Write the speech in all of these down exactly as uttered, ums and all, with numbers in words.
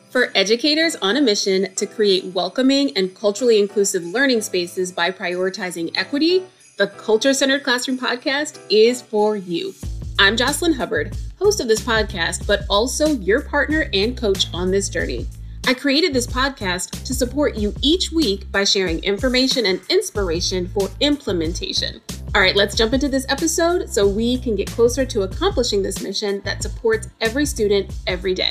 For educators on a mission to create welcoming and culturally inclusive learning spaces by prioritizing equity, the Culture-Centered Classroom Podcast is for you. I'm Jocelyn Hubbard, host of this podcast, but also your partner and coach on this journey. I created this podcast to support you each week by sharing information and inspiration for implementation. All right, let's jump into this episode so we can get closer to accomplishing this mission that supports every student every day.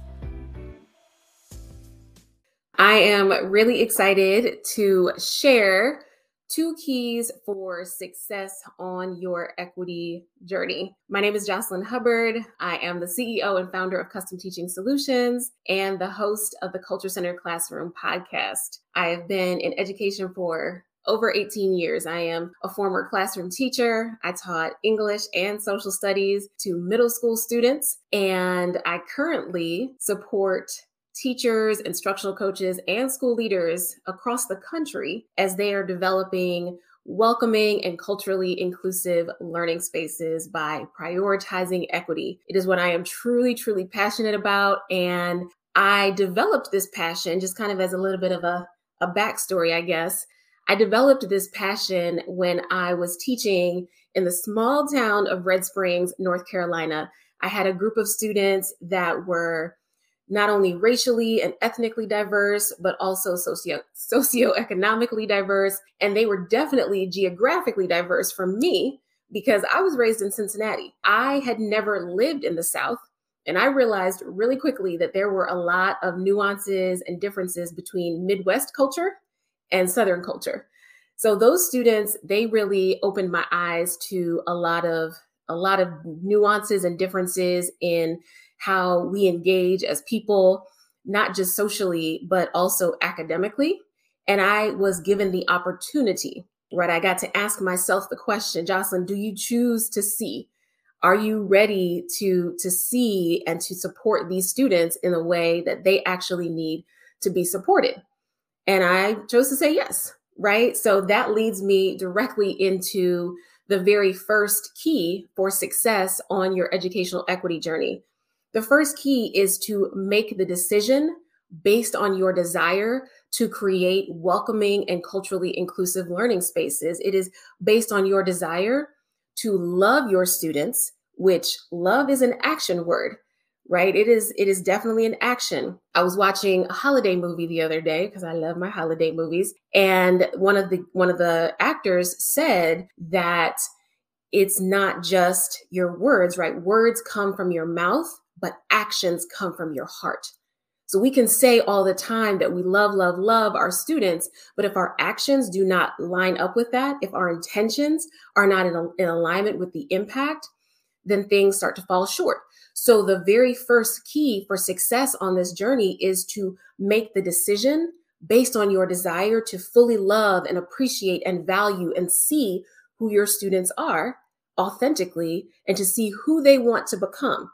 I am really excited to share two keys for success on your equity journey. My name is Jocelyn Hubbard. I am the C E O and founder of Custom Teaching Solutions and the host of the Culture-Centered Classroom Podcast. I have been in education for over eighteen years. I am a former classroom teacher. I taught English and social studies to middle school students, and I currently support teachers, instructional coaches, and school leaders across the country as they are developing welcoming and culturally inclusive learning spaces by prioritizing equity. It is what I am truly, truly passionate about. And I developed this passion just kind of as a little bit of a, a backstory, I guess. I developed this passion when I was teaching in the small town of Red Springs, North Carolina. I had a group of students that were not only racially and ethnically diverse, but also socio socioeconomically diverse. And they were definitely geographically diverse from me because I was raised in Cincinnati. I had never lived in the South. And I realized really quickly that there were a lot of nuances and differences between Midwest culture and Southern culture. So those students, they really opened my eyes to a lot of, a lot of nuances and differences in how we engage as people, not just socially, but also academically. And I was given the opportunity, right? I got to ask myself the question, Jocelyn, do you choose to see? Are you ready to, to see and to support these students in a way that they actually need to be supported? And I chose to say yes, right? So that leads me directly into the very first key for success on your educational equity journey. The first key is to make the decision based on your desire to create welcoming and culturally inclusive learning spaces. It is based on your desire to love your students, which love is an action word, right? It is, it is definitely an action. I was watching a holiday movie the other day because I love my holiday movies. And one of the, one of the actors said that it's not just your words, right? Words come from your mouth, but actions come from your heart. So we can say all the time that we love, love, love our students, but if our actions do not line up with that, if our intentions are not in, a, in alignment with the impact, then things start to fall short. So the very first key for success on this journey is to make the decision based on your desire to fully love and appreciate and value and see who your students are authentically and to see who they want to become.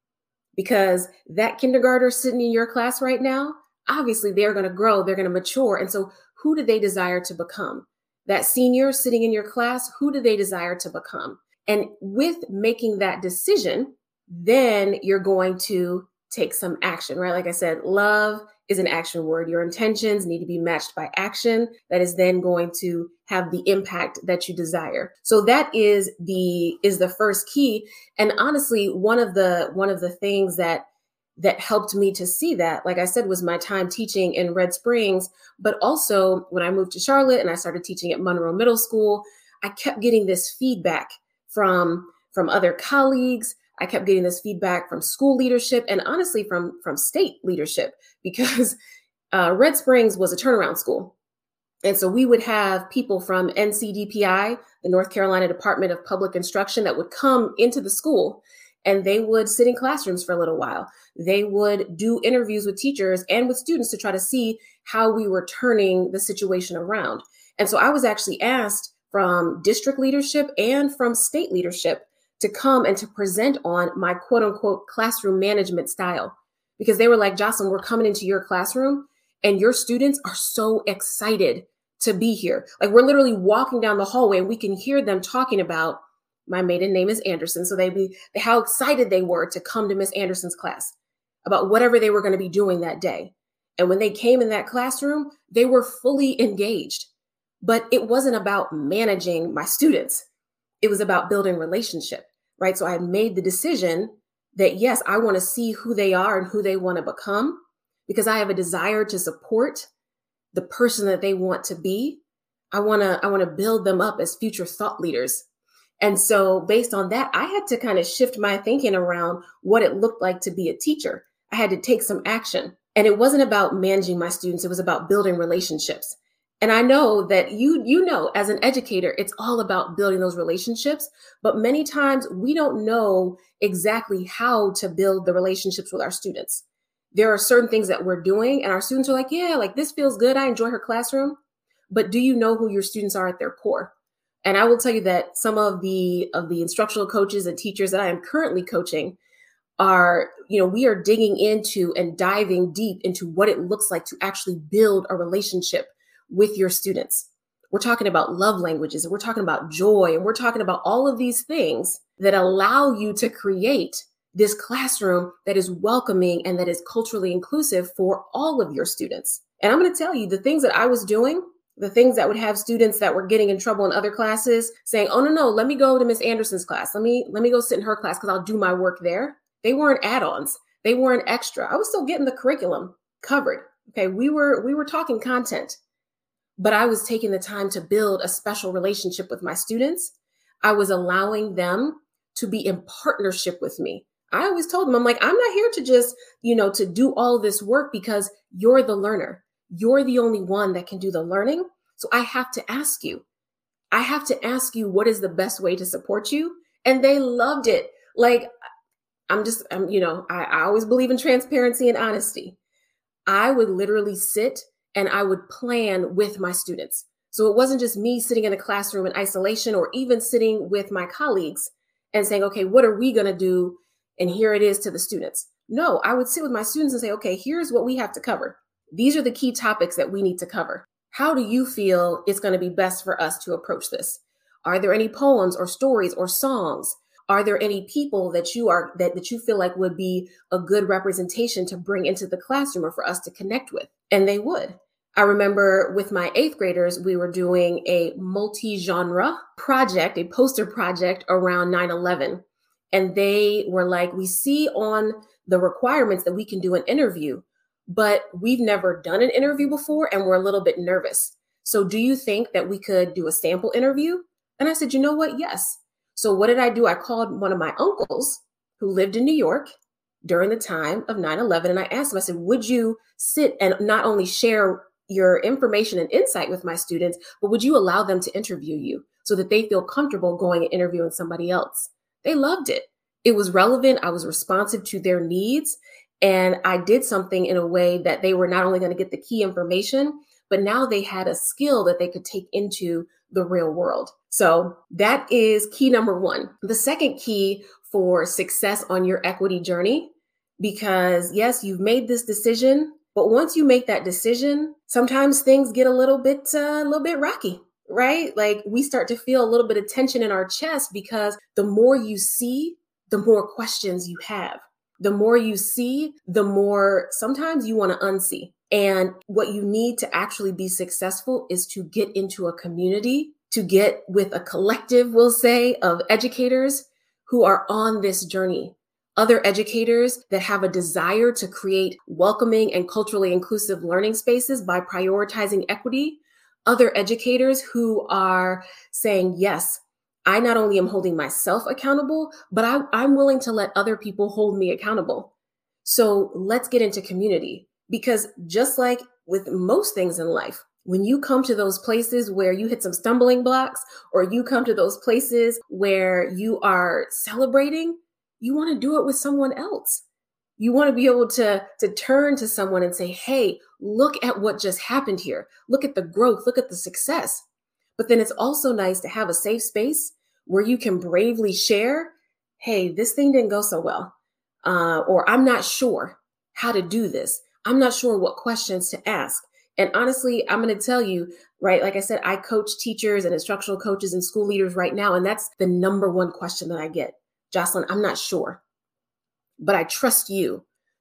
Because that kindergartner sitting in your class right now, obviously they're going to grow, they're going to mature. And so who do they desire to become? That senior sitting in your class, who do they desire to become? And with making that decision, then you're going to take some action, right? Like I said, love is an action word. Your intentions need to be matched by action that is then going to have the impact that you desire. So that is the is the first key. And honestly, one of the one of the things that that helped me to see that, like I said, was my time teaching in Red Springs, but also when I moved to Charlotte and I started teaching at Monroe Middle School, I kept getting this feedback from from other colleagues. I kept getting this feedback from school leadership and honestly from, from state leadership because uh, Red Springs was a turnaround school. And so we would have people from N C D P I, the North Carolina Department of Public Instruction, that would come into the school and they would sit in classrooms for a little while. They would do interviews with teachers and with students to try to see how we were turning the situation around. And so I was actually asked from district leadership and from state leadership to come and to present on my quote unquote classroom management style, because they were like, Jocelyn, we're coming into your classroom and your students are so excited to be here. Like we're literally walking down the hallway and we can hear them talking about my maiden name is Anderson. So they'd be how excited they were to come to Miss Anderson's class. about whatever they were going to be doing that day. And when they came in that classroom, they were fully engaged. But it wasn't about managing my students. It was about building relationship, right? So I had made the decision that, yes, I want to see who they are and who they want to become, because I have a desire to support the person that they want to be. I want to, I want to build them up as future thought leaders. And so based on that, I had to kind of shift my thinking around what it looked like to be a teacher. I had to take some action. And it wasn't about managing my students. It was about building relationships. And I know that you, you know, as an educator, it's all about building those relationships. But many times we don't know exactly how to build the relationships with our students. There are certain things that we're doing and our students are like, yeah, like this feels good. I enjoy her classroom. But do you know who your students are at their core? And I will tell you that some of the of the instructional coaches and teachers that I am currently coaching are, you know, we are digging into and diving deep into what it looks like to actually build a relationship with your students. We're talking about love languages, and we're talking about joy, and we're talking about all of these things that allow you to create this classroom that is welcoming and that is culturally inclusive for all of your students. And I'm going to tell you the things that I was doing, the things that would have students that were getting in trouble in other classes saying, oh, no, no, let me go to Miss Anderson's class. Let me, let me go sit in her class because I'll do my work there. They weren't add-ons. They weren't extra. I was still getting the curriculum covered. Okay. We were, we were talking content, but I was taking the time to build a special relationship with my students. I was allowing them to be in partnership with me. I always told them, I'm like, I'm not here to just, you know, to do all this work because you're the learner. You're the only one that can do the learning. So I have to ask you, I have to ask you, what is the best way to support you? And they loved it. Like, I'm just, I'm, you know, I, I always believe in transparency and honesty. I would literally sit and I would plan with my students. So it wasn't just me sitting in a classroom in isolation or even sitting with my colleagues and saying, okay, what are we going to do? And here it is to the students. No, I would sit with my students and say, okay, here's what we have to cover. These are the key topics that we need to cover. How do you feel it's going to be best for us to approach this? Are there any poems or stories or songs? Are there any people that you are that, that you feel like would be a good representation to bring into the classroom or for us to connect with? And they would. I remember with my eighth graders, we were doing a multi-genre project, a poster project around nine eleven. And they were like, we see on the requirements that we can do an interview, but we've never done an interview before and we're a little bit nervous. So do you think that we could do a sample interview? And I said, you know what? Yes. So what did I do? I called one of my uncles who lived in New York during the time of nine eleven. And I asked him, I said, would you sit and not only share your information and insight with my students, but would you allow them to interview you so that they feel comfortable going and interviewing somebody else? They loved it. It was relevant. I was responsive to their needs. And I did something in a way that they were not only going to get the key information, but now they had a skill that they could take into the real world. So that is key number one. The second key for success on your equity journey, because yes, you've made this decision, but once you make that decision, sometimes things get a little bit, uh, a little bit rocky, right? Like we start to feel a little bit of tension in our chest because the more you see, the more questions you have. The more you see, the more sometimes you want to unsee. And what you need to actually be successful is to get into a community, to get with a collective, we'll say, of educators who are on this journey. Other educators that have a desire to create welcoming and culturally inclusive learning spaces by prioritizing equity. Other educators who are saying, yes, I not only am holding myself accountable, but I, I'm willing to let other people hold me accountable. So let's get into community, because just like with most things in life, when you come to those places where you hit some stumbling blocks, or you come to those places where you are celebrating, you want to do it with someone else. You want to be able to, to turn to someone and say, hey, look at what just happened here. Look at the growth. Look at the success. But then it's also nice to have a safe space where you can bravely share, hey, this thing didn't go so well. Uh, or I'm not sure how to do this. I'm not sure what questions to ask. And honestly, I'm going to tell you, right, like I said, I coach teachers and instructional coaches and school leaders right now. And that's the number one question that I get. Jocelyn, I'm not sure, but I trust you.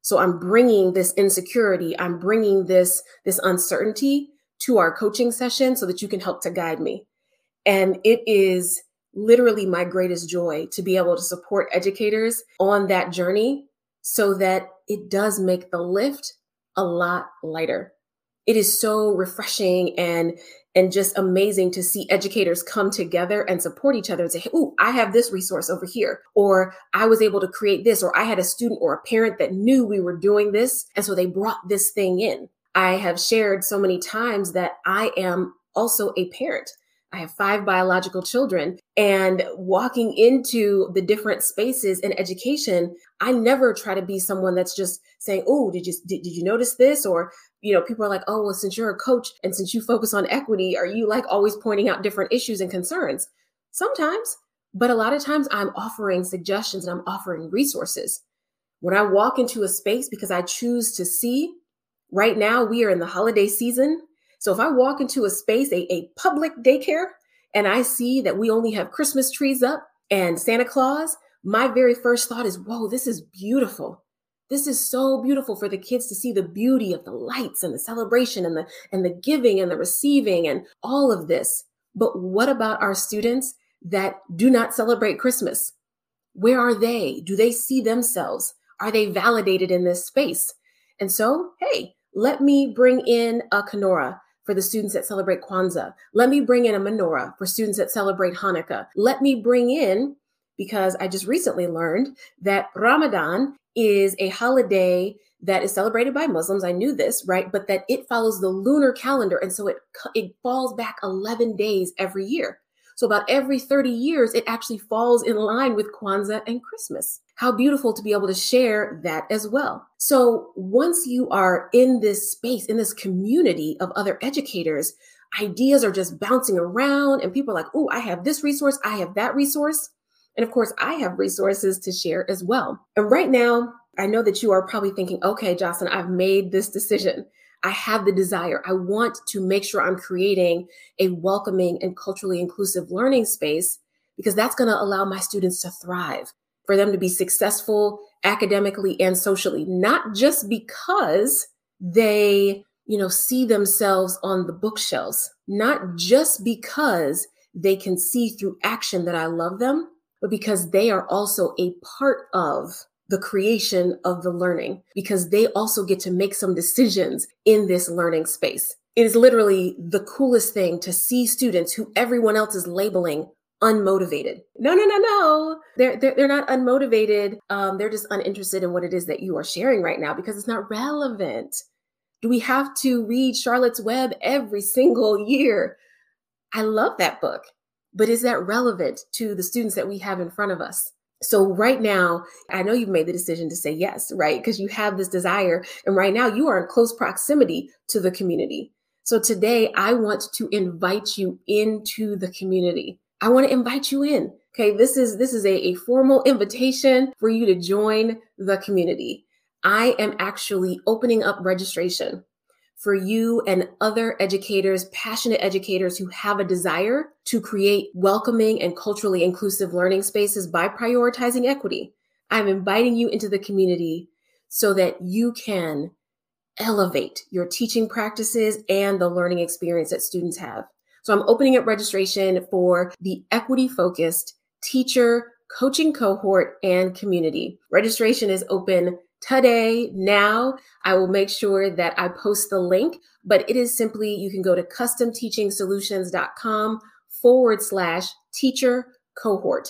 So I'm bringing this insecurity, I'm bringing this, this uncertainty to our coaching session so that you can help to guide me. And it is literally my greatest joy to be able to support educators on that journey so that it does make the lift a lot lighter. It is so refreshing and and just amazing to see educators come together and support each other and say, "Ooh, I have this resource over here," or "I was able to create this," or "I had a student or a parent that knew we were doing this, and so they brought this thing in." I have shared so many times that I am also a parent. I have five biological children, and walking into the different spaces in education, I never try to be someone that's just saying, "Oh, did you did, did you notice this?" Or, you know, people are like, "Oh, well, since you're a coach and since you focus on equity, are you like always pointing out different issues and concerns?" Sometimes, but a lot of times I'm offering suggestions and I'm offering resources. When I walk into a space, because I choose to see, right now we are in the holiday season. So if I walk into a space, a, a public daycare, and I see that we only have Christmas trees up and Santa Claus, my very first thought is, whoa, this is beautiful. This is so beautiful for the kids to see the beauty of the lights and the celebration and the, and the giving and the receiving and all of this. But what about our students that do not celebrate Christmas? Where are they? Do they see themselves? Are they validated in this space? And so, hey, let me bring in a Kenora for the students that celebrate Kwanzaa. Let me bring in a menorah for students that celebrate Hanukkah. Let me bring in, because I just recently learned that Ramadan is a holiday that is celebrated by Muslims. I knew this, right? But that it follows the lunar calendar. And so it, it falls back eleven days every year. So about every thirty years, it actually falls in line with Kwanzaa and Christmas. How beautiful to be able to share that as well. So once you are in this space, in this community of other educators, ideas are just bouncing around and people are like, "Oh, I have this resource, I have that resource." And of course, I have resources to share as well. And right now, I know that you are probably thinking, "Okay, Jocelyn, I've made this decision. I have the desire. I want to make sure I'm creating a welcoming and culturally inclusive learning space because that's going to allow my students to thrive, for them to be successful academically and socially, not just because they, you know, see themselves on the bookshelves, not just because they can see through action that I love them, but because they are also a part of the creation of the learning, because they also get to make some decisions in this learning space. It is literally the coolest thing to see students who everyone else is labeling unmotivated. No, no, no, no. They're, they're, they're not unmotivated. Um, they're just uninterested in what it is that you are sharing right now because it's not relevant. Do we have to read Charlotte's Web every single year? I love that book, but is that relevant to the students that we have in front of us? So right now, I know you've made the decision to say yes, right? Because you have this desire. And right now you are in close proximity to the community. So today I want to invite you into the community. I want to invite you in. Okay, this is this is a, a formal invitation for you to join the community. I am actually opening up registration for you and other educators, passionate educators who have a desire to create welcoming and culturally inclusive learning spaces by prioritizing equity. I'm inviting you into the community so that you can elevate your teaching practices and the learning experience that students have. So I'm opening up registration for the equity-focused teacher coaching cohort and community. Registration is open today, now. I will make sure that I post the link, but it is simply, you can go to customteachingsolutions.com forward slash teacher cohort.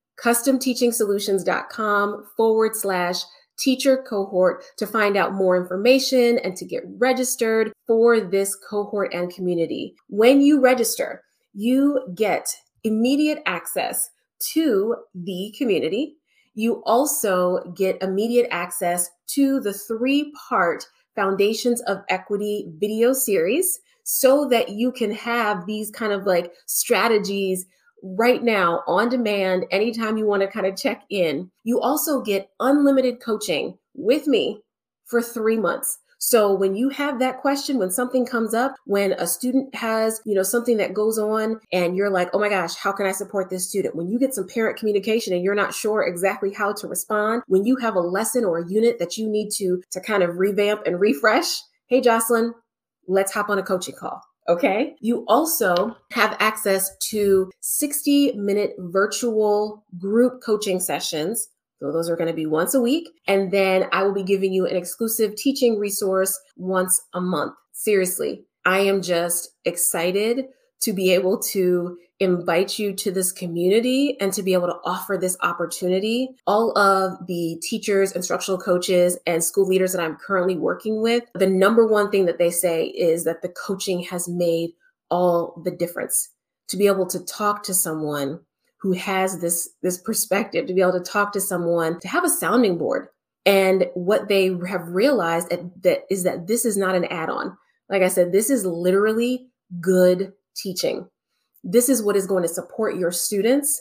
customteachingsolutions.com forward slash teacher cohort to find out more information and to get registered for this cohort and community. When you register, you get immediate access to the community. You also get immediate access to the three-part Foundations of Equity video series so that you can have these kind of like strategies right now on demand, anytime you want to kind of check in. You also get unlimited coaching with me for three months. So when you have that question, when something comes up, when a student has, you know, something that goes on and you're like, oh my gosh, how can I support this student? When you get some parent communication and you're not sure exactly how to respond, when you have a lesson or a unit that you need to, to kind of revamp and refresh, hey, Jocelyn, let's hop on a coaching call. Okay. You also have access to sixty minute virtual group coaching sessions. So those are going to be once a week. And then I will be giving you an exclusive teaching resource once a month. Seriously, I am just excited to be able to invite you to this community and to be able to offer this opportunity. All of the teachers, instructional coaches, and school leaders that I'm currently working with, the number one thing that they say is that the coaching has made all the difference. To be able to talk to someone who has this, this perspective, to be able to talk to someone, to have a sounding board. And what they have realized that, that is that this is not an add-on. Like I said, this is literally good teaching. This is what is going to support your students,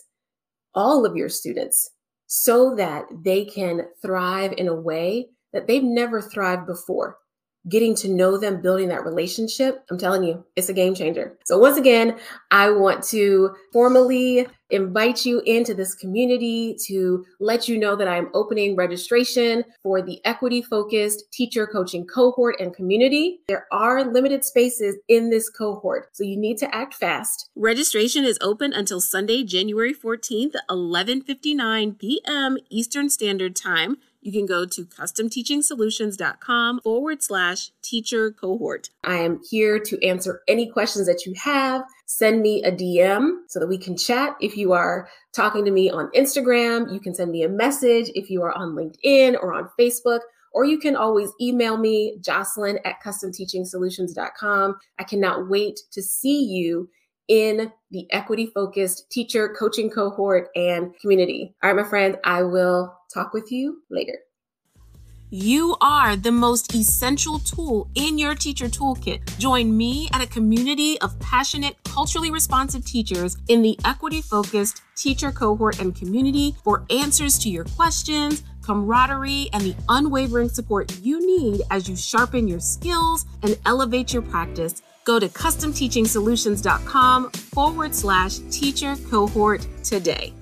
all of your students, so that they can thrive in a way that they've never thrived before. Getting to know them, building that relationship, I'm telling you, it's a game changer. So once again, I want to formally invite you into this community to let you know that I'm opening registration for the equity-focused teacher coaching cohort and community. There are limited spaces in this cohort, so you need to act fast. Registration is open until Sunday, January fourteenth, eleven fifty-nine p.m. Eastern Standard Time. You can go to customteachingsolutions.com forward slash teacher cohort. I am here to answer any questions that you have. Send me a D M so that we can chat. If you are talking to me on Instagram, you can send me a message. If you are on LinkedIn or on Facebook, or you can always email me, Jocelyn at custom teaching solutions dot com. I cannot wait to see you in the equity-focused teacher coaching cohort and community. All right, my friend, I will talk with you later. You are the most essential tool in your teacher toolkit. Join me at a community of passionate, culturally responsive teachers in the equity-focused teacher cohort and community for answers to your questions, camaraderie, and the unwavering support you need as you sharpen your skills and elevate your practice. Go to custom teaching solutions dot com forward slash teacher cohort today.